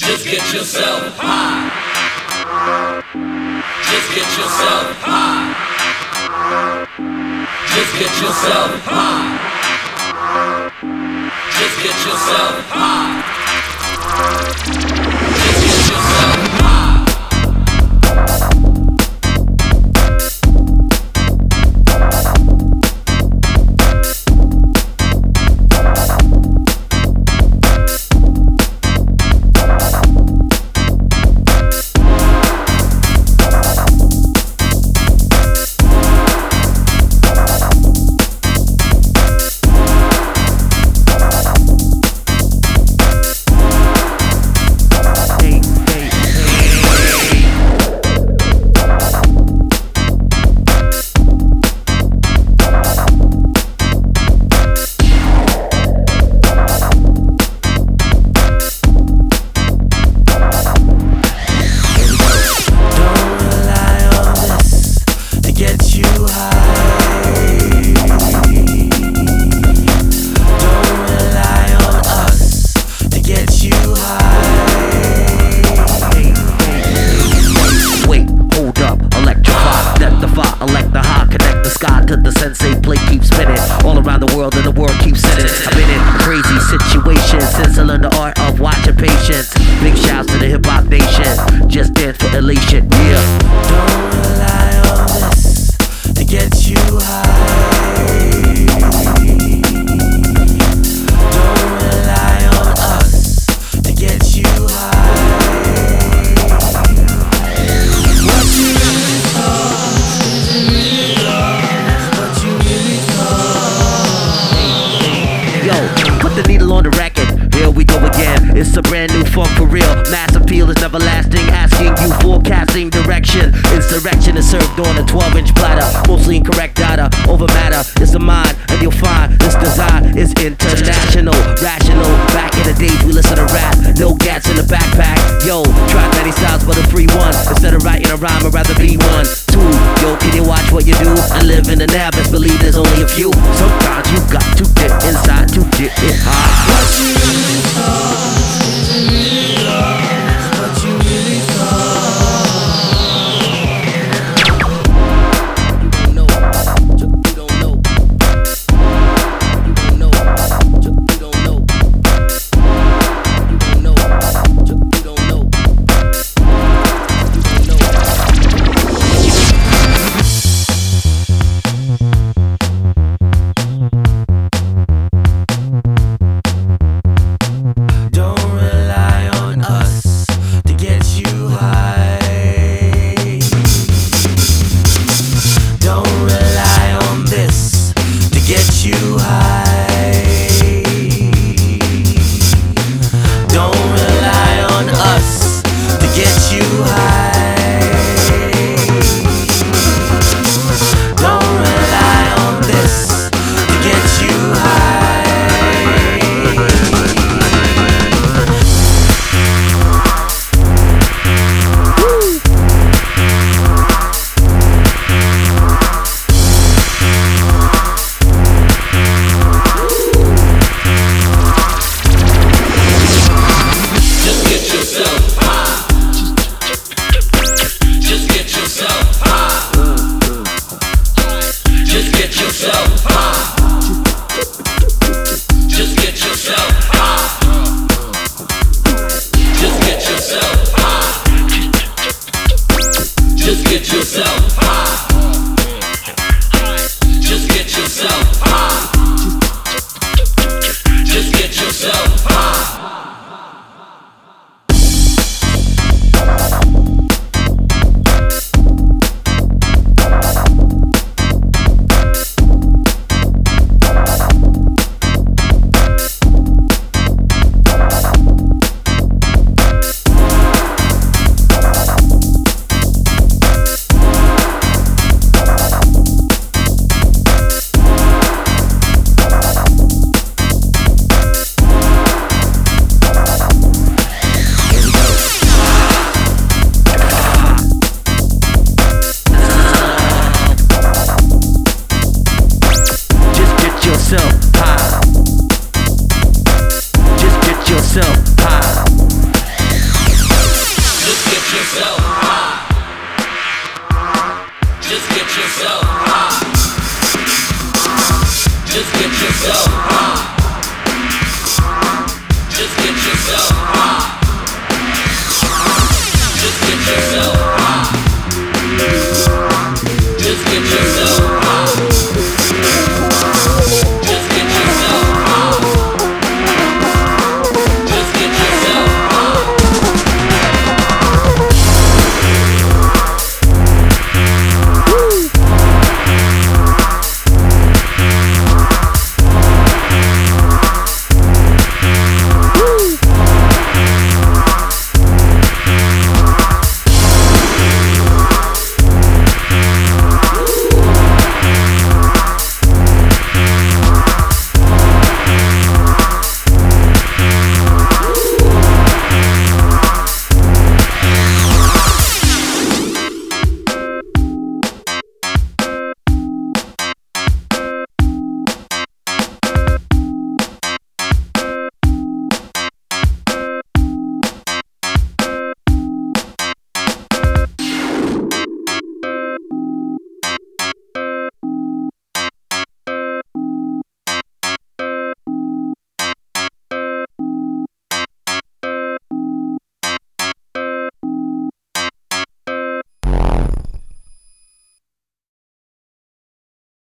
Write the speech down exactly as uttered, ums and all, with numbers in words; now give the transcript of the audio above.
Just get yourself high. Just get yourself high. Just get yourself high. Just get yourself high. Just get yourself high. Elect the high, connect the sky to the sensei plate keeps spinning all around the world and the world keeps spinning. I've been in crazy situations since I learned the art of watching patience. Big shouts to the hip hop nation, just dance for elation, yeah. Don't rely on this to get you high. Don't rely on us to get you high. What you really thought, what you really thought. Yo, put the needle on the record. Here we go again. It's a brand new funk for real. Mass appeal is everlasting, asking you forecasting direction. Insurrection is served on a twelve inch platter. Mostly incorrect data over matter. It's a mind, and you'll find this design is international, rational. Back in the days we listen to rap, no gats in the backpack. Yo, try many styles but a free one. Instead of writing a rhyme, I'd rather be one. Two, yo, can you watch what you do and live in the now? Best believe there's only a few. Sometimes you got to get inside to get it high. What you really thought.